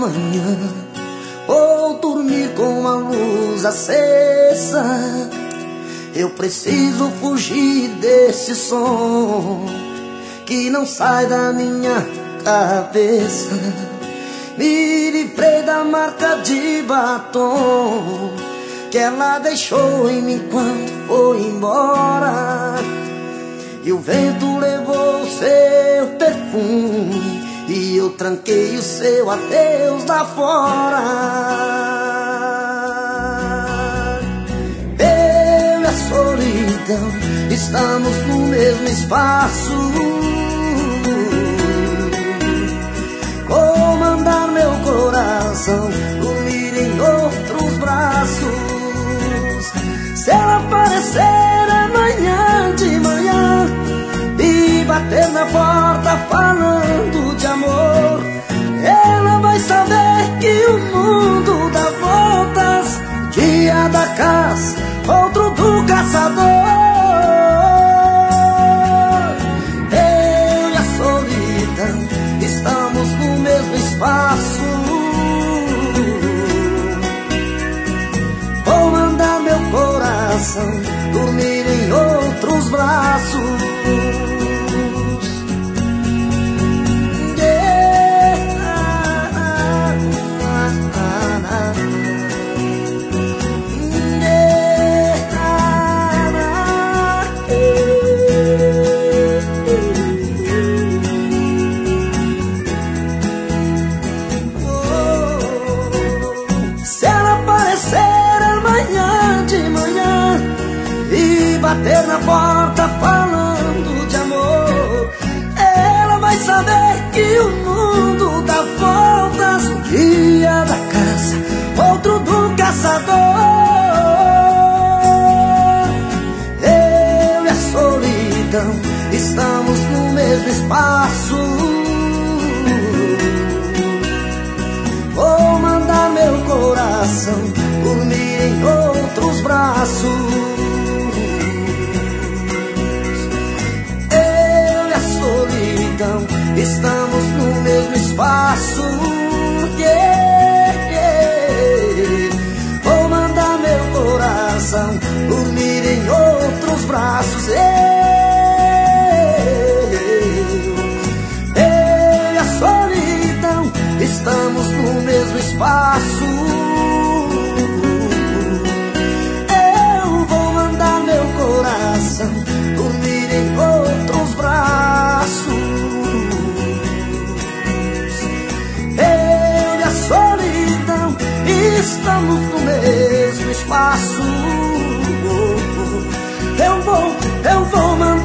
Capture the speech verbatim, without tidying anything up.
manhã, vou dormir com a luz acesa. Eu preciso fugir desse som que não sai da minha cabeça. Me livrei da marca de batom que ela deixou em mim quando foi embora. E o vento levou seu perfume e eu tranquei o seu adeus lá fora. Eu e a solidão estamos no mesmo espaço. Comandar meu coração, dormir em outros braços. Se ela aparecer amanhã de manhã e bater na porta falando de amor, ela vai saber que o mundo dá voltas. Dia da caça, outro do caçador. Eu e a solidão estamos no mesmo espaço. Vou mandar meu coração dormir em outros braços. Bater na porta falando de amor, ela vai saber que o mundo dá voltas. Um dia da caça, outro do caçador. Eu e a solidão estamos no mesmo espaço. Vou mandar meu coração dormir em outros braços. Estamos no mesmo espaço. Yeah, yeah. Vou mandar meu coração dormir em outros braços. Eu, eu e a solidão estamos no mesmo espaço. Eu vou mandar meu coração dormir em outros braços. Estamos no mesmo espaço. Eu vou, eu vou mandar